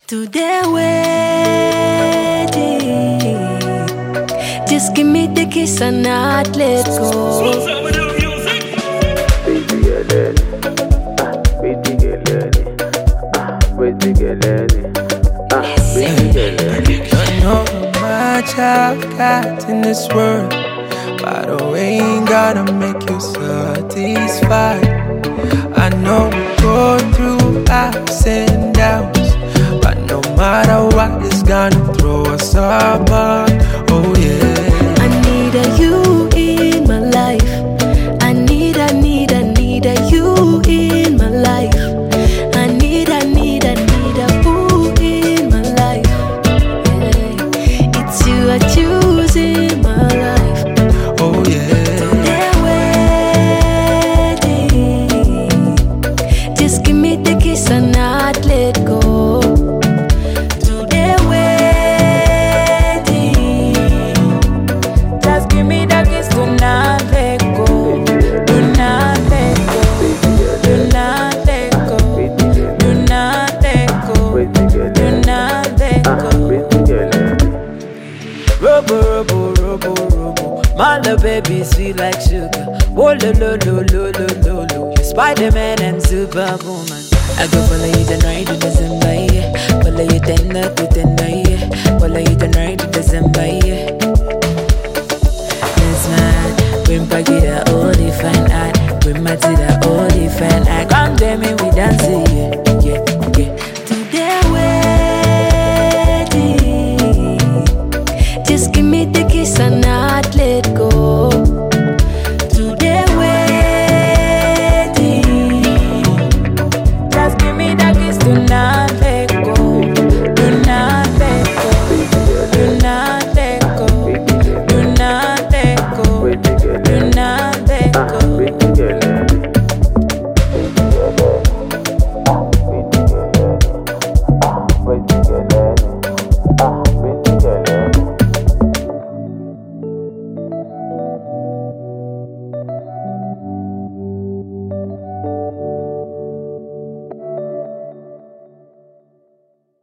To their wedding, just give me the kiss and not let go. Don't know how much I've got in this world, but I ain't gonna make you satisfied. I know we go through ups and downs, but no matter what, it's gonna throw us apart. Oh yeah, I need a you in my life. I need a you in my life. I need a boo in my life. Yeah. It's you I choose in my life. oh yeah. Their wedding, just give me the kiss and not let go. To their wedding, Just give me the kiss, do not let go. Do not let go. Do not let go. Do not let go. Do not let go. Robo, robo, robo, robo. My little baby sweet like sugar. Oh, lo, lo, lo, lo, lo, lo, lo. You're Spider-Man and Superwoman. I go follow you the night to December, yeah. Follow you tender to tender, yeah. Follow you the night to December, yeah. That's mad. Bring back it a holy fine art. Bring my to the holy fine art. Come tell me we dance, yeah, yeah, yeah. to their wedding, just give me the kiss and not let go. To their wedding, Just give me that kiss, do not let go. Do not let go. Do not let go. Do not let go. Do